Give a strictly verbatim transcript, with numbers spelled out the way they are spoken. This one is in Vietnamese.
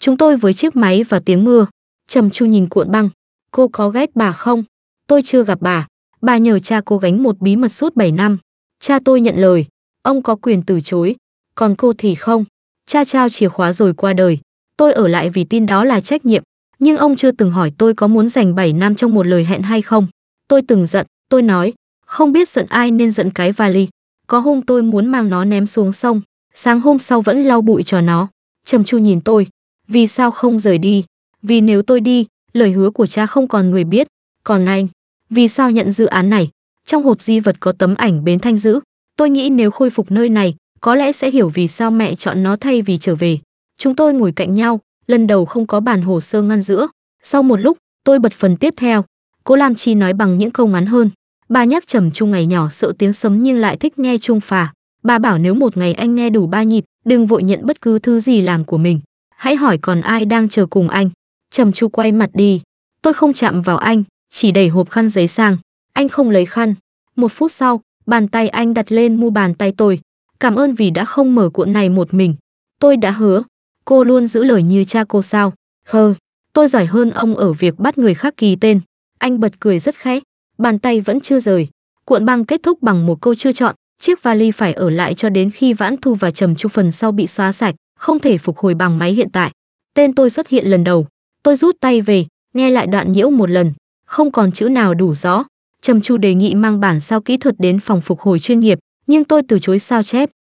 Chúng tôi với chiếc máy và tiếng mưa. Trầm Chu nhìn cuộn băng. Cô có ghét bà không? Tôi chưa gặp bà. Bà nhờ cha cô gánh một bí mật suốt bảy năm. Cha tôi nhận lời. Ông có quyền từ chối. Còn cô thì không. Cha trao chìa khóa rồi qua đời. Tôi ở lại vì tin đó là trách nhiệm. Nhưng ông chưa từng hỏi tôi có muốn dành bảy năm trong một lời hẹn hay không. Tôi từng giận. Tôi nói. Không biết giận ai nên giận cái vali. Có hôm tôi muốn mang nó ném xuống sông. Sáng hôm sau vẫn lau bụi cho nó. Trầm Chu nhìn tôi. Vì sao không rời đi? Vì nếu tôi đi, lời hứa của cha không còn người biết. Còn anh, vì sao nhận dự án này? Trong hộp di vật có tấm ảnh Bến Thanh Dữ. Tôi nghĩ nếu khôi phục nơi này, có lẽ sẽ hiểu vì sao mẹ chọn nó thay vì trở về. Chúng tôi ngồi cạnh nhau, lần đầu không có bản hồ sơ ngăn giữa. Sau một lúc, tôi bật phần tiếp theo. Cô Lam Chi nói bằng những câu ngắn hơn. Bà nhắc Trầm Chu ngày nhỏ sợ tiếng sấm nhưng lại thích nghe chuông phà. Bà bảo nếu một ngày anh nghe đủ ba nhịp, đừng vội nhận bất cứ thứ gì làm của mình. Hãy hỏi còn ai đang chờ cùng anh. Trầm Chu quay mặt đi. Tôi không chạm vào anh, chỉ đẩy hộp khăn giấy sang. Anh không lấy khăn. Một phút sau, bàn tay anh đặt lên mu bàn tay tôi. Cảm ơn vì đã không mở cuộn này một mình. Tôi đã hứa. Cô luôn giữ lời như cha cô sao? Hơ, tôi giỏi hơn ông ở việc bắt người khác ký tên. Anh bật cười rất khẽ. Bàn tay vẫn chưa rời. Cuộn băng kết thúc bằng một câu chưa chọn. Chiếc vali phải ở lại cho đến khi Vãn Thu và Trầm Chu phần sau bị xóa sạch, không thể phục hồi bằng máy hiện tại. Tên tôi xuất hiện lần đầu. Tôi rút tay về, nghe lại đoạn nhiễu một lần. Không còn chữ nào đủ rõ. Trầm Chu đề nghị mang bản sao kỹ thuật đến phòng phục hồi chuyên nghiệp, nhưng tôi từ chối sao chép.